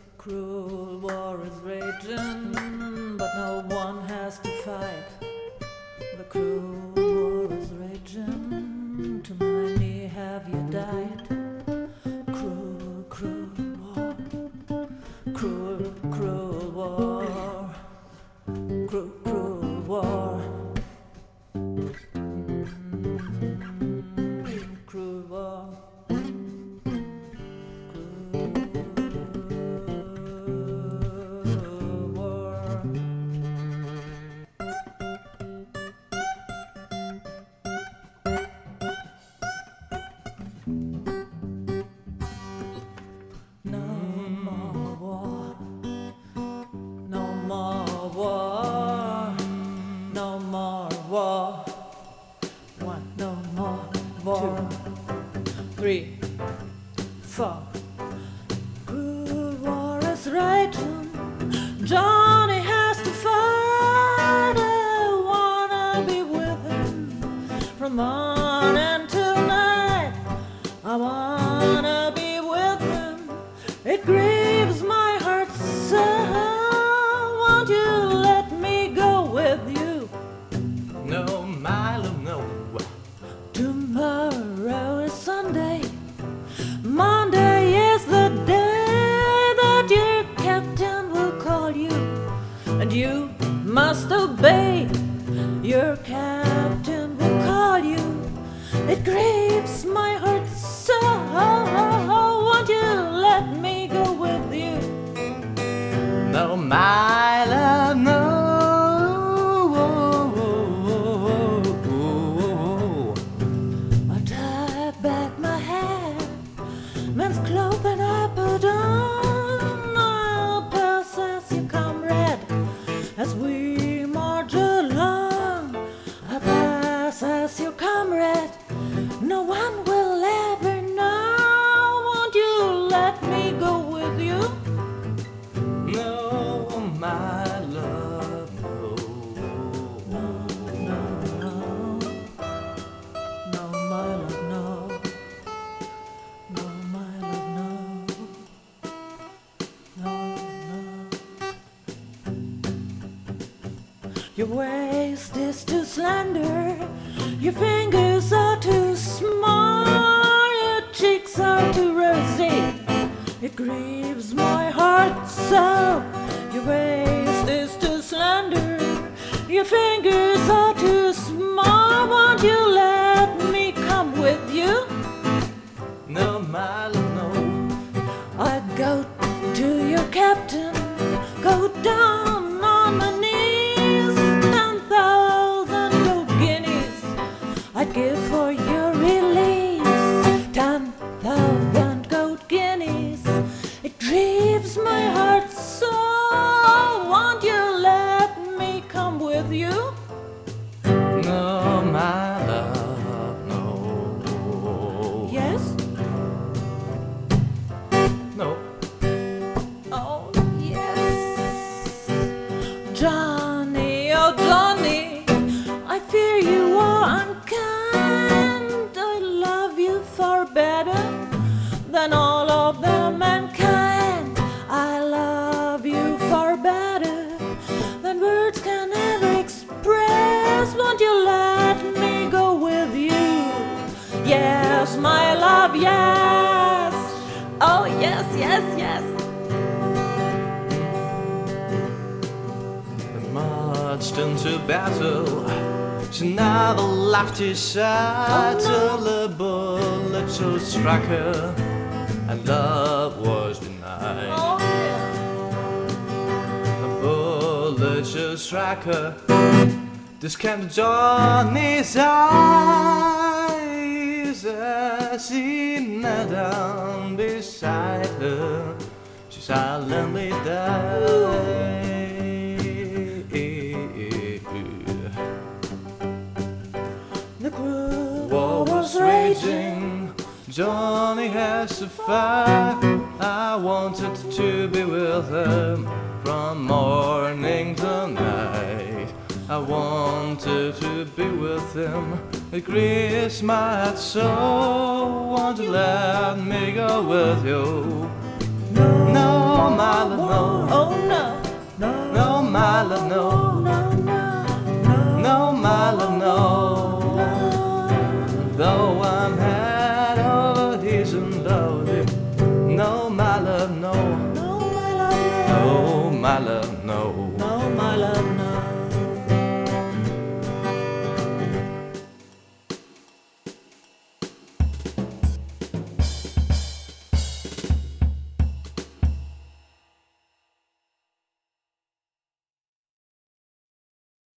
Cruel war is raging, but no one has to fight. The cruel war is raging, too many have you died. Cruel, cruel war, cruel, cruel war, cruel, cruel war. Cruel war. War. 3, 4. Cruel war is raging. Johnny has to fight. I wanna be with him from morning till night. I wanna be with him. It grieves my heart so. Won't you let me go with you? No, my love, no. Tomorrow is Sunday. Monday is the day that your captain will call you, and you must obey. Your captain will call you. It grieves my heart so. Won't you let me go with you? No, my love, no. Men's clothing I put on. I'll pass as your comrade as we march along. I'll pass as your comrade. No one will ever know. Won't you let me go with you? No, my love, no. No, no, no. No, my love, no. No, my love, no. No, no. Your waist is too slender. Your fingers are too small. Your cheeks are too rosy. It grieves my heart so. Your waist is too slender. Your fingers are too small. Won't you let me come with you? No, my love, no. I'd go to your captain, go down on my knees. 10,000 gold guineas I'd give for your release. 10,000 gold guineas. It grieves my heart so. Won't you let me come with you? No, my love, no. Yes? No. Oh, yes. Johnny, oh Johnny, I fear you are unkind. I love you far better than all of the mankind. I love you far better than words can ever express. Won't you let me go with you? Yes, my love, yes. Oh, yes, yes, yes. We marched into battle. She never left his side till the bullet should strike her, and love was denied. Oh, yeah. The bullet should strike her. This came to Johnny's eyes as he knelt down beside her. She silently died. The cruel War was raging. Johnny has to fight. I wanted to be with him from morning till night. I wanted to be with him. It grieves my heart so. Won't you let me go with you? No, my love, no. Oh no. No, my love, no. No, my love, no. Though I'm